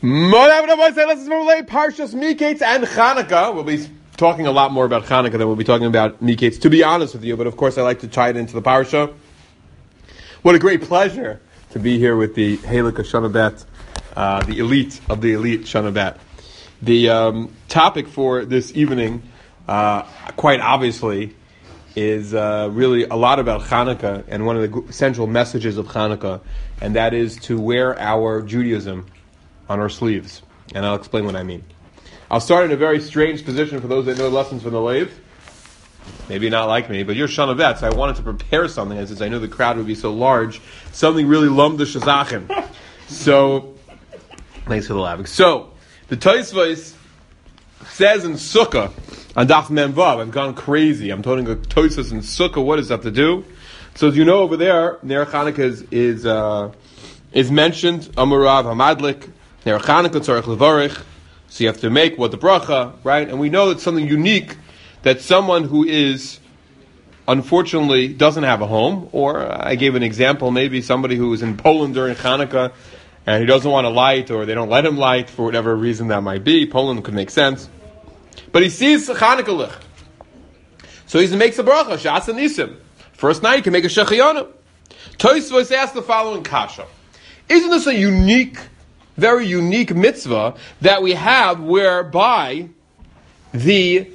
Let's relate Parshas Miketz and Chanukah. We'll be talking a lot more about Chanukah than we'll be talking about Miketz, to be honest with you. But of course, I like to tie it into the Parsha. What a great pleasure to be here with the Halakha Shana Bet, the elite of the elite Shana Bet. The topic for this evening, quite obviously, is really a lot about Chanukah and one of the central messages of Chanukah, and that is to wear our Judaism on our sleeves. And I'll explain what I mean. I'll start in a very strange position for those that know lessons from the Lev. Maybe not like me, but you're Shana Bet, so I wanted to prepare something, and since I knew the crowd would be so large, something really lumd the shazachim. So, thanks for the laughing. So, the Tosfos says in Sukkah, on Daf Mem Vav, I've gone crazy. I'm talking about Tosfos in Sukkah. What does that have to do? So, as you know, over there, Ner Chanukah is mentioned. Amarav Hamadlik, Ner Chanukah Tzarech Levarich. So you have to make what the bracha, right? And we know it's something unique that someone who is, unfortunately, doesn't have a home, or I gave an example, maybe somebody who is in Poland during Chanukah, and he doesn't want to light, or they don't let him light, for whatever reason that might be. Poland could make sense. But he sees Chanukah lich. So he makes a bracha, Shas Nisim. First night, he can make a Shechiyanu. Tosfos asks the following kasha. Isn't this a very unique mitzvah that we have whereby the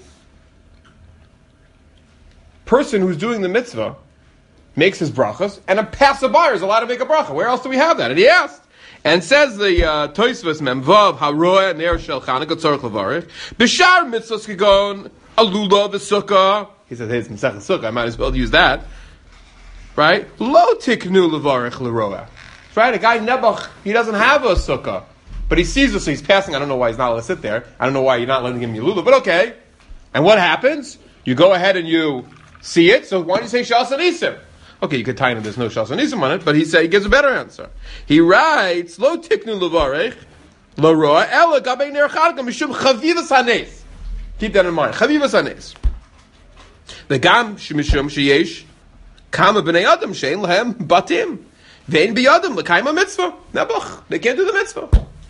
person who's doing the mitzvah makes his brachas, and a passerby is allowed to make a bracha? Where else do we have that? And he asked. And says the Tosfos Memvav Haroeh Ner Shel Chanukah Tzarech Levarich B'shar mitzvahs Kigon Alula v'Sukkah. He says, hey, it's Masechah Sukkah, I might as well use that. Right? Lo tiknu levarich leroeh. Right? A guy Nebuch, he doesn't have a sukkah, but he sees us, so he's passing. I don't know why he's not allowed to sit there. I don't know why you're not letting him Yelula, but okay. And what happens? You go ahead and you see it, so why don't you say Shas Nisim? Okay, you could tie in there's no Shas Nisim on it, but he gives a better answer. He writes, Lo tiknu levarich leroeh ela gabei ner Chanukah mishum chavivas hanes. Keep that in mind. Chavivas hanes. The gam shemishum sheyesh kama b'nei adam shein lehem batim. Vein biyadam l'kaima mitzvah. Nebuch, they can't do the mitzvah.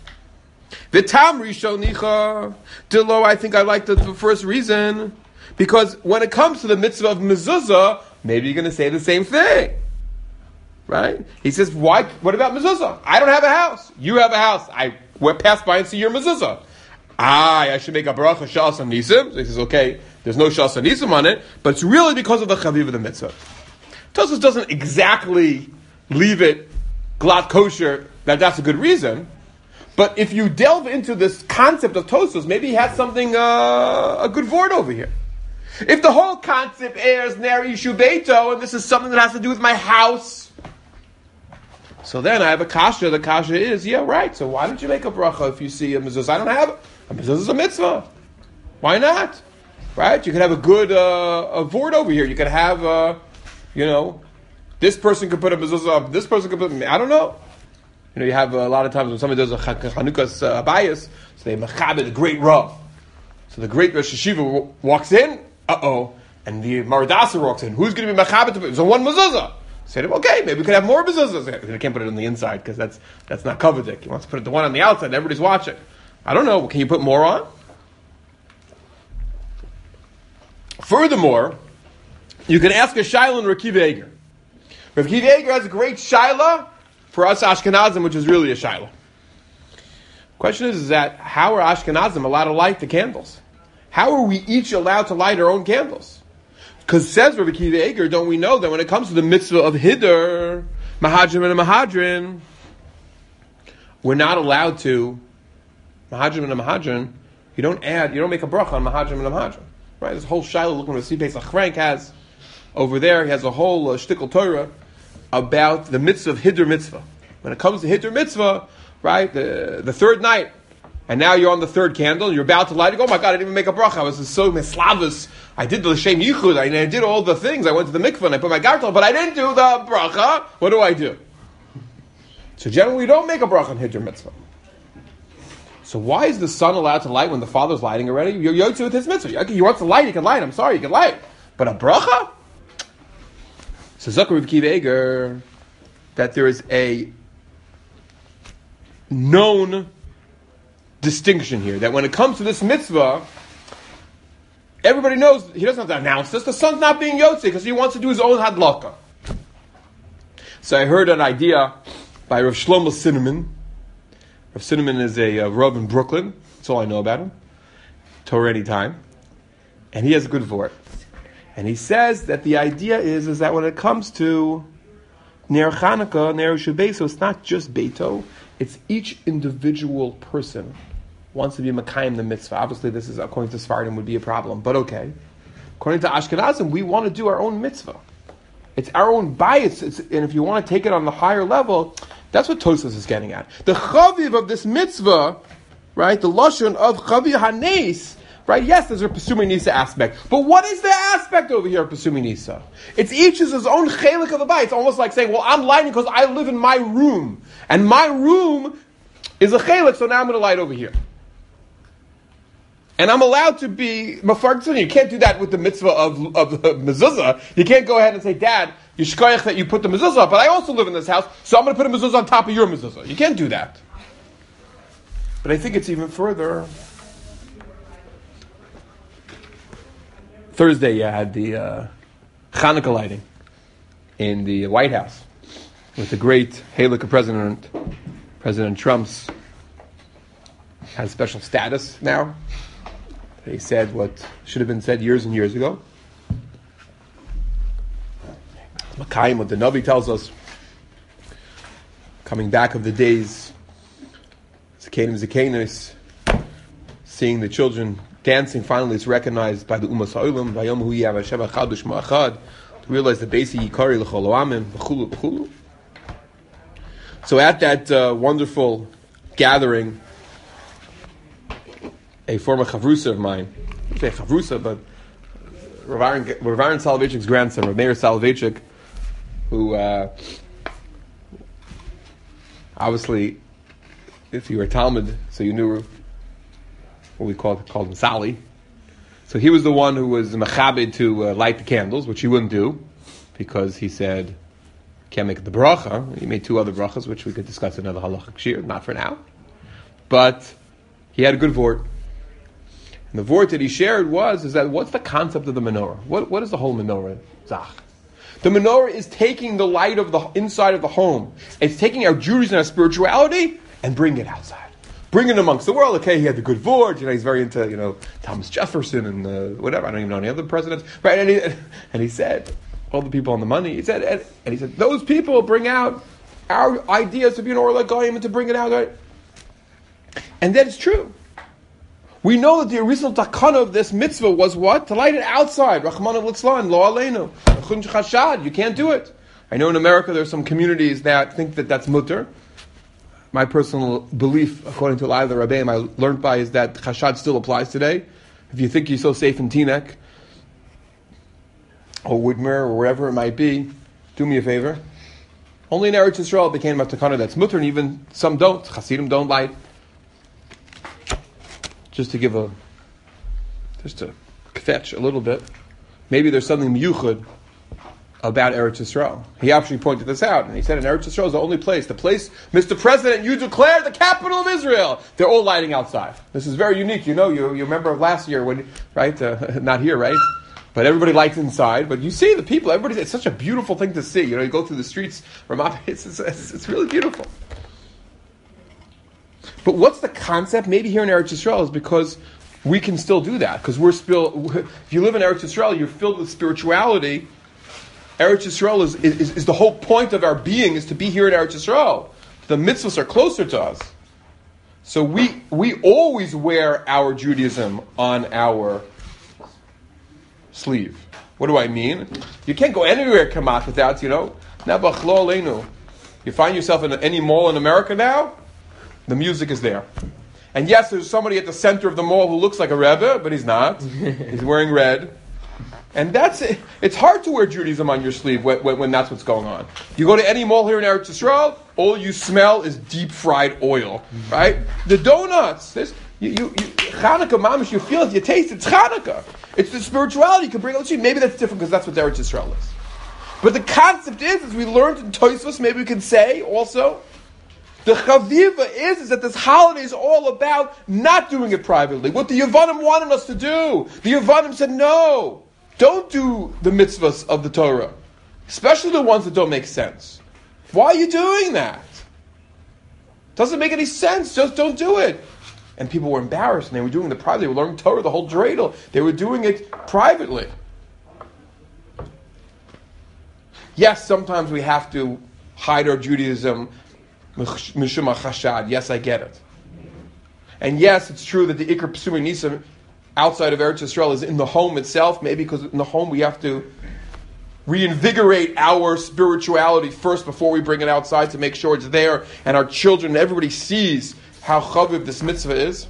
V'tam rishon nicha. Dilo, I think I like the first reason. Because when it comes to the mitzvah of mezuzah, maybe you're going to say the same thing. Right? He says, why? What about mezuzah? I don't have a house. You have a house. I pass by and see your mezuzah. I should make a bracha shas nisim. So he says, okay, there's no shas nisim on it, but it's really because of the chaviv of the mitzvah. Tosfos doesn't exactly leave it glat kosher that's a good reason, but if you delve into this concept of Tosfos, maybe he has something a good word over here. If the whole concept airs ner ishu beito, and this is something that has to do with my house, so then I have a kasha. The kasha is, yeah, right. So why don't you make a bracha if you see a mezuzah? I don't have it. A mezuzah is a mitzvah. Why not? Right? You could have a good a word over here. You could have this person could put a mezuzah up, this person could put, I don't know. You have a lot of times when somebody does a Chanukah's abayas, so they mechabed a great Rav. So the great Rosh Hashiva walks in, and the Maradasa walks in. Who's going to be mechabed to put? So one mezuzah. Say to him, okay, maybe we could have more mezuzahs. They can't put it on the inside because that's not coveted. He wants to put it the one on the outside and everybody's watching. I don't know, can you put more on? Furthermore, you can ask a Shaila and Rav Akiva Eiger. Rav Akiva Eiger has a great Shaila for us Ashkenazim, which is really a Shaila. Question is that how are Ashkenazim allowed to light the candles? How are we each allowed to light our own candles? Because says Rav Akiva Eiger, don't we know that when it comes to the mitzvah of Hiddur, Mahadrim and Mahadrin, we're not allowed to, Mahadrim and Mahadrin, you don't make a bracha on Mahadrim and Mahadrin. Right? This whole Shaila, looking at what Pesach Frank has over there, he has a whole shtickle Torah about the mitzvah of Hiddur mitzvah. When it comes to Hiddur mitzvah, right, the third night, and now you're on the third candle, you're about to light, you go, oh my God, I didn't even make a bracha, I was so meslavus, I did the L'Shem Yichud, I did all the things, I went to the mikveh and I put my gartel, but I didn't do the bracha, what do I do? So generally we don't make a bracha on Hiddur mitzvah. So why is the son allowed to light when the father's lighting already? You're yotze with his mitzvah. Okay, you want to light, you can light, I'm sorry, you can light. But a bracha? So Zakar Rav Akiva Eiger, that there is a known distinction here, that when it comes to this mitzvah, everybody knows he doesn't have to announce this. The son's not being Yotze because he wants to do his own hadlaka. So I heard an idea by Rav Shlomo Cinnamon. Rav Cinnamon is a Rav in Brooklyn. That's all I know about him. Torah anytime. And he has a good vort. And he says that the idea is that when it comes to Ner Chanukah, Ner Shubeso, it's not just Beito, it's each individual person wants to be Makayim the mitzvah. Obviously this is, according to Sfardim, would be a problem, but okay. According to Ashkenazim, we want to do our own mitzvah. It's our own bias, and if you want to take it on the higher level, that's what Tosfos is getting at. The chaviv of this mitzvah, right, the lashon of chaviv hanes, right, yes, there's a Pesumei Nisa aspect, but what is the aspect over here of Pesumei Nisa? It's each is his own chelik of the bayit. It's almost like saying, well, I'm lighting because I live in my room, and my room is a chelik, so now I'm going to light over here. And I'm allowed to be mafarkzun. You can't do that with the mitzvah of the mezuzah. You can't go ahead and say, Dad, you shkoyach that you put the mezuzah up, but I also live in this house, so I'm going to put a mezuzah on top of your mezuzah. You can't do that. But I think it's even further. Thursday, you had the Hanukkah lighting in the White House with the great Halakha President Trump's has special status now. They said what should have been said years and years ago. Makayim, what the Navi tells us, coming back of the days, Zakanim, seeing the children dancing, finally is recognized by the Umas Ha'olam, Vayomu Yav Hashem Echad U'Shmo Echad, to realize the Beisi Yikari L'chol Oamim, V'chulu V'chulu. So at that wonderful gathering, a former chavrusa of mine, I say chavrusa, but Rav Aaron Soloveitchik's grandson, Rav Meir Soloveitchik, who obviously, if you were Talmud, so you knew what we called him Sali. So he was the one who was mechabed to light the candles, which he wouldn't do, because he said, can't make the bracha. He made two other brachas, which we could discuss in another halachic shir, not for now. But he had a good vort. And the vort that he shared is that what's the concept of the menorah? What is the whole menorah? Zach. The menorah is taking the light of the inside of the home. It's taking our Judaism and our spirituality and bringing it outside. Bringing it amongst the world. Okay, he had the good vort. He's very into, Thomas Jefferson and whatever. I don't even know any other presidents. Right? And he said, all the people on the money, he said, those people bring out our ideas to be an Orla Goyim and to bring it out. Right? And that is true. We know that the original takana of this mitzvah was what? To light it outside. Rachmana litzlan, lo aleinu. Chun chashad. You can't do it. I know in America there are some communities that think that that's mutter. My personal belief, according to a lot of the Rabbeim I learned by, is that chashad still applies today. If you think you're so safe in Teaneck, or Woodmere, or wherever it might be, do me a favor. Only in Eretz Yisrael became a takana that's mutter, and even some don't. Hasidim don't light. Just to fetch a little bit. Maybe there's something miyuchad about Eretz Yisrael. He actually pointed this out, and he said, in Eretz Yisrael is the only place, Mr. President, you declared the capital of Israel. They're all lighting outside. This is very unique. You remember of last year when, right? Not here, right? But everybody lights inside. But you see the people. It's such a beautiful thing to see. You go through the streets. It's really beautiful. But what's the concept? Maybe here in Eretz Yisrael is because we can still do that. Because if you live in Eretz Yisrael, you're filled with spirituality. Eretz Yisrael is the whole point of our being, is to be here in Eretz Yisrael. The mitzvahs are closer to us. So we always wear our Judaism on our sleeve. What do I mean? You can't go anywhere, Kamat, without, you find yourself in any mall in America now, the music is there. And yes, there's somebody at the center of the mall who looks like a Rebbe, but he's not. He's wearing red. And that's it. It's hard to wear Judaism on your sleeve when that's what's going on. You go to any mall here in Eretz Yisrael, all you smell is deep fried oil, right? The donuts, Chanukah, mamish, you feel it, you taste it, it's Chanukah. It's the spirituality you can bring. Maybe that's different because that's what Eretz Yisrael is. But the concept is, as we learned in Tosfos, maybe we can say also, The chaviva is that this holiday is all about not doing it privately. What the Yevanim wanted us to do. The Yevanim said, no, don't do the mitzvahs of the Torah. Especially the ones that don't make sense. Why are you doing that? Doesn't make any sense. Just don't do it. And people were embarrassed, and they were doing it privately. They were learning Torah, the whole dreidel. They were doing it privately. Yes, sometimes we have to hide our Judaism. Mishum HaChashad. Yes, I get it. And yes, it's true that the Ikar Pesumei Nisim outside of Eretz Yisrael is in the home itself. Maybe because in the home we have to reinvigorate our spirituality first before we bring it outside to make sure it's there and our children and everybody sees how chaviv this mitzvah is.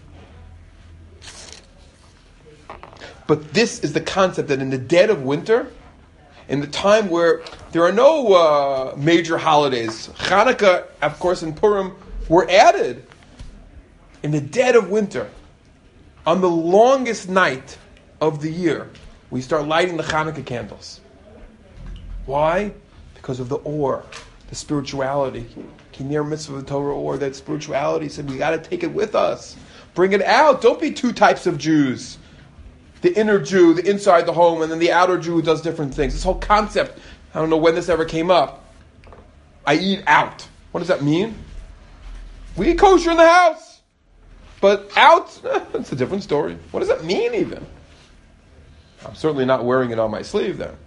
But this is the concept that in the dead of winter, in the time where there are no major holidays, Hanukkah, of course, and Purim were added. In the dead of winter, on the longest night of the year, we start lighting the Hanukkah candles. Why? Because of the or, the spirituality. Kinir mitzvah of the Torah or, that spirituality said we got to take it with us. Bring it out. Don't be two types of Jews. The inner Jew, the inside the home, and then the outer Jew who does different things. This whole concept, I don't know when this ever came up. I eat out. What does that mean? We eat kosher in the house. But out, that's a different story. What does that mean even? I'm certainly not wearing it on my sleeve then.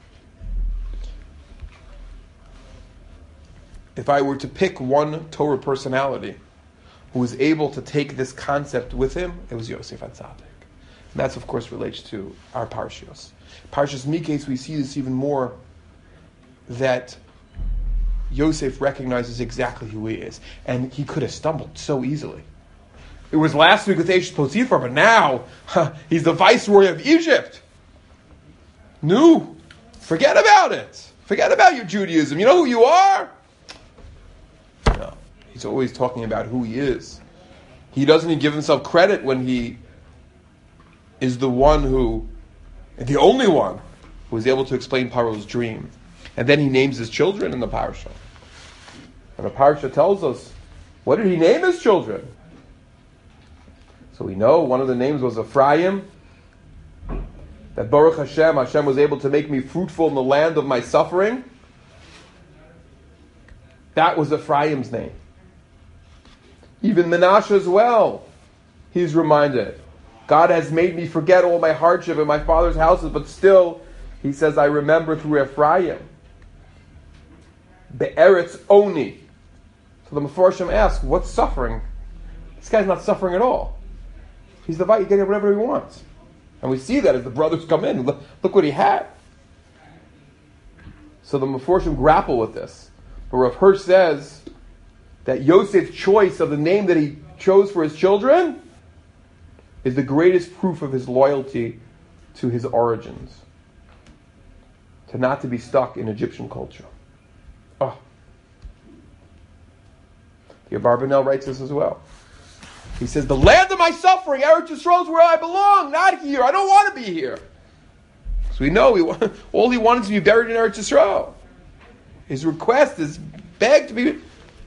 If I were to pick one Torah personality who was able to take this concept with him, it was Yosef HaTzadik. And that's, of course, relates to our Parshios. Parshas Miketz, we see this even more, that Yosef recognizes exactly who he is. And he could have stumbled so easily. It was last week with Eshet Potiphar, but now he's the viceroy of Egypt. No, forget about it. Forget about your Judaism. You know who you are? No, he's always talking about who he is. He doesn't even give himself credit when he is the one who, the only one, who is able to explain Paro's dream. And then he names his children in the parsha. And the parsha tells us, what did he name his children? So we know one of the names was Ephraim, that Baruch Hashem, Hashem was able to make me fruitful in the land of my suffering. That was Ephraim's name. Even Menashe as well, he's reminded. God has made me forget all my hardship in my father's houses, but still, he says, I remember through Ephraim. Be'eretz Oni. So the Mefarshim ask, what's suffering? This guy's not suffering at all. He's the he's getting whatever he wants. And we see that as the brothers come in. Look what he had. So the Mefarshim grapple with this. But Rav Hirsch says that Yosef's choice of the name that he chose for his children is the greatest proof of his loyalty to his origins. To not to be stuck in Egyptian culture. Oh. The Abarbanel writes this as well. He says, the land of my suffering, Eretz Yisrael, is where I belong, not here. I don't want to be here. So we know all he wanted to be buried in Eretz Yisrael. His request is begged to be,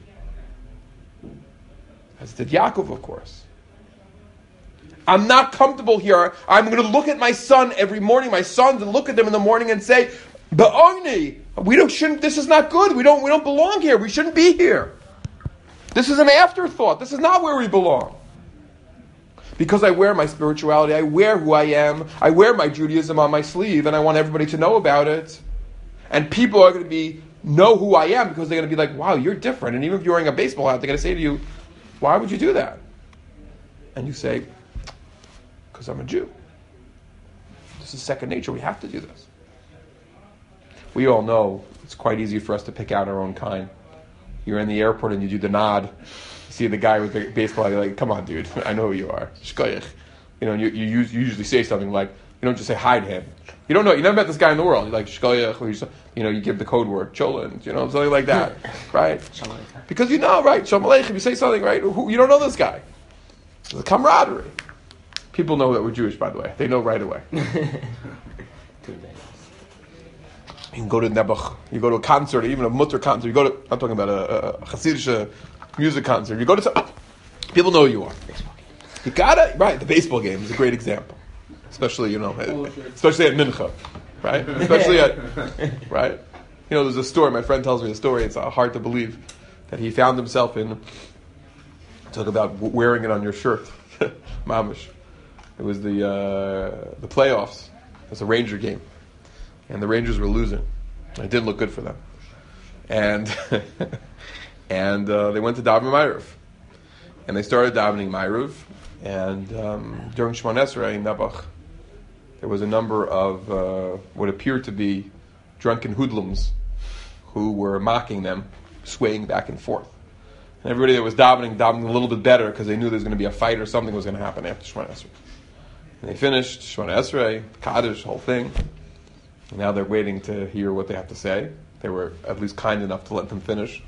as did Yaakov, of course. I'm not comfortable here. I'm going to look at my son every morning, my sons, and look at them in the morning and say, Ba'ogni, this is not good. We don't belong here. We shouldn't be here. This is an afterthought. This is not where we belong. Because I wear my spirituality, I wear who I am, I wear my Judaism on my sleeve, and I want everybody to know about it. And people are going to know who I am because they're going to be like, wow, you're different. And even if you're wearing a baseball hat, they're going to say to you, why would you do that? And you say, because I'm a Jew. This is second nature. We have to do this. We all know it's quite easy for us to pick out our own kind. You're in the airport and you do the nod. You see the guy with the baseball hat, you're like, come on, dude, I know who you are. Shkoyach. You know, you usually say something like, you don't just say hi to him. You don't know, you never met this guy in the world. You're like, Shkoyach, or you give the code word, Cholent, something like that, right? Because you know, right, Shalom Aleichem, you say something, right, you don't know this guy. It's a camaraderie. People know that we're Jewish, by the way. They know right away. You can go to Nebuch, you go to a concert, even a mutter concert, I'm talking about a Hasidic music concert. You go to some, people know who you are. You gotta, right, the baseball game is a great example. Especially, especially at Mincha, right? Especially at, right? There's a story, my friend tells me a story, it's hard to believe, that he found himself in, talk about wearing it on your shirt, mamish. It was the playoffs. It was a Ranger game. And the Rangers were losing. It didn't look good for them. And and they went to daven Ma'ariv. And they started davening Ma'ariv. And during Shemon Esrei in Nebuch, there was a number of what appeared to be drunken hoodlums who were mocking them, swaying back and forth. And everybody that was davening a little bit better because they knew there was going to be a fight or something was going to happen after Shemon Esrei. And they finished Shemon Esrei, Kaddish, whole thing. And now they're waiting to hear what they have to say. They were at least kind enough to let them finish.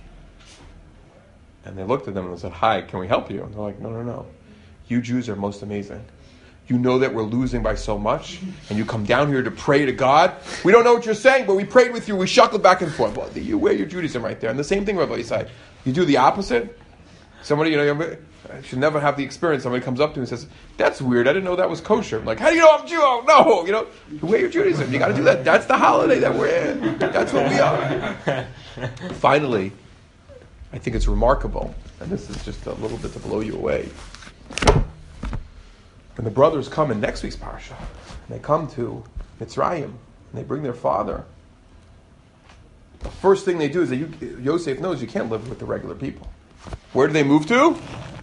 And they looked at them and said, "Hi, can we help you?" And they're like, No. You Jews are most amazing. You know that we're losing by so much, and you come down here to pray to God. We don't know what you're saying, but we prayed with you. We shuckled back and forth. Well, you wear your Judaism right there. And the same thing, Rabbi Yisai. You do the opposite. Somebody, I should never have the experience. Somebody comes up to me and says, "That's weird. I didn't know that was kosher." I'm like, "How do you know I'm Jew?" "Oh, no." You wear your Judaism. You got to do that. That's the holiday that we're in. That's what we are. Finally, I think it's remarkable, and this is just a little bit to blow you away. When the brothers come in next week's parsha, and they come to Mitzrayim, and they bring their father, the first thing they do is that Yosef knows you can't live with the regular people. Where do they move to?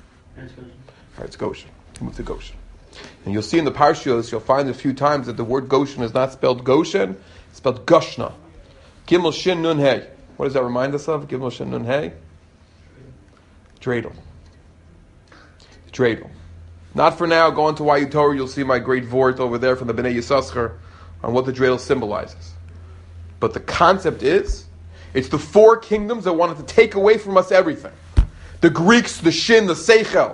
Eretz Goshen. They move to Goshen. And you'll see in the parshas, you'll find a few times that the word Goshen is not spelled Goshen, it's spelled Goshna. Gimel Shin Nun Hey. What does that remind us of? Gimel Shin Nun Hey? Dreidel. Dreidel. Not for now. Go on to YU Torah. You'll see my great vort over there from the Bnei Yissaschar on what the dreidel symbolizes. But the concept is, it's the four kingdoms that wanted to take away from us everything. The Greeks, the Shin, the Seichel.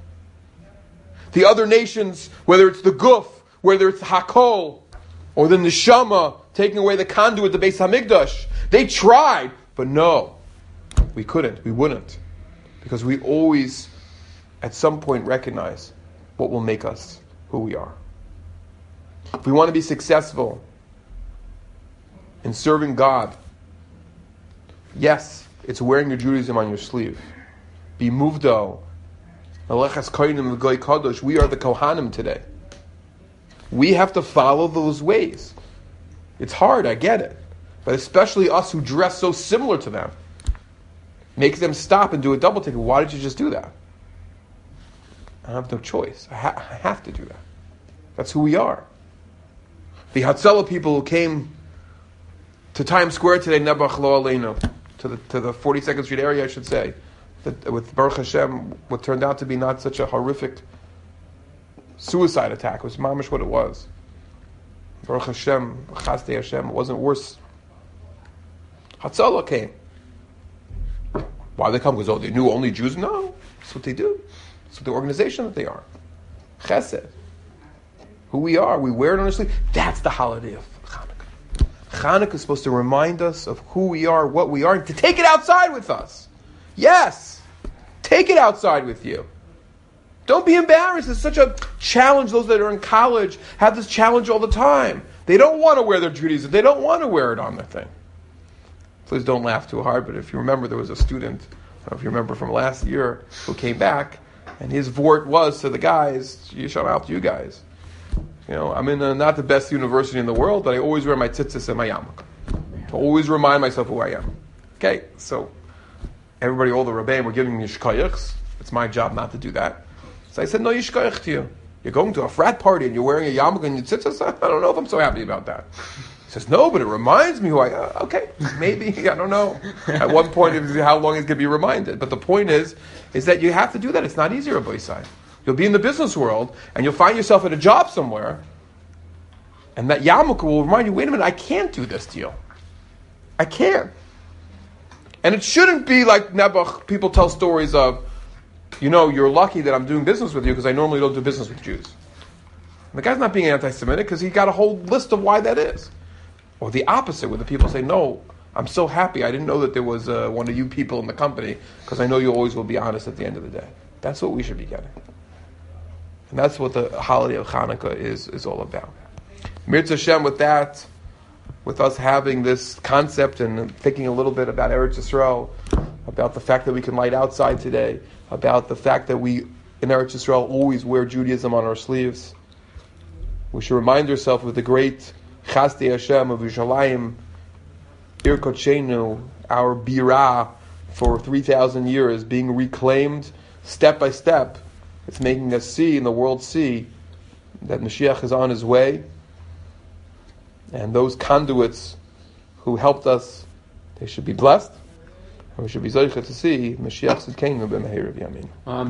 The other nations, whether it's the Guf, whether it's Hakol, or the Neshama, taking away the conduit, the Beis Hamikdash. They tried, but no. We couldn't. We wouldn't. Because we always, at some point, recognize what will make us who we are. If we want to be successful in serving God, yes, it's wearing your Judaism on your sleeve. Be muvdo. Melechas Kohanim v'Goy Kadosh. We are the Kohanim today. We have to follow those ways. It's hard, I get it. But especially us who dress so similar to them. Makes them stop and do a double take. Why did you just do that? I have no choice. I have to do that. That's who we are. The Hatzalah people who came to Times Square today, Nebuch Lo Aleinu, to the 42nd Street area, I should say, with Baruch Hashem, what turned out to be not such a horrific suicide attack. It was mamish what it was. Baruch Hashem, Chasdei Hashem, it wasn't worse. Hatzalah came. Why they come? Because they knew only Jews? No, that's what they do. That's what the organization that they are. Chesed. Who we are. We wear it on our sleeve. That's the holiday of Hanukkah. Hanukkah is supposed to remind us of who we are, what we are, and to take it outside with us. Yes. Take it outside with you. Don't be embarrassed. It's such a challenge. Those that are in college have this challenge all the time. They don't want to wear their Judaism. They don't want to wear it on their thing. Please don't laugh too hard, but if you remember, there was a student, I don't know if you remember from last year, who came back, and his vort was to the guys, shout out to you guys. I'm in not the best university in the world, but I always wear my tzitzis and my yarmulke. To always remind myself who I am. Okay, so everybody, all the Rebbeim were giving me shkoyachs. It's my job not to do that. So I said, no yishkoyach to you. You're going to a frat party and you're wearing a yarmulke and your tzitzis? I don't know if I'm so happy about that. He says, no, but it reminds me who I am. Okay, maybe, I don't know. At one point, how long he's going to be reminded. But the point is that you have to do that. It's not easy, Rabbi Yisai. You'll be in the business world, and you'll find yourself at a job somewhere, and that yarmulke will remind you, wait a minute, I can't do this deal. I can't. And it shouldn't be like Nebuch, people tell stories of, you're lucky that I'm doing business with you because I normally don't do business with Jews. And the guy's not being anti-Semitic because he got a whole list of why that is. Or the opposite, where the people say, no, I'm so happy. I didn't know that there was one of you people in the company, because I know you always will be honest at the end of the day. That's what we should be getting. And that's what the holiday of Hanukkah is all about. Mirz Hashem, with that, with us having this concept and thinking a little bit about Eretz Yisrael, about the fact that we can light outside today, about the fact that we, in Eretz Yisrael, always wear Judaism on our sleeves. We should remind ourselves of the great Chasdei Hashem of Yerushalayim, Ir Kodshenu, our Birah, for 3,000 years, being reclaimed step by step. It's making us see, and the world see, that Mashiach is on his way. And those conduits who helped us, they should be blessed. And we should be zeicha to see Mashiach's kingdom b'meher of Yamin.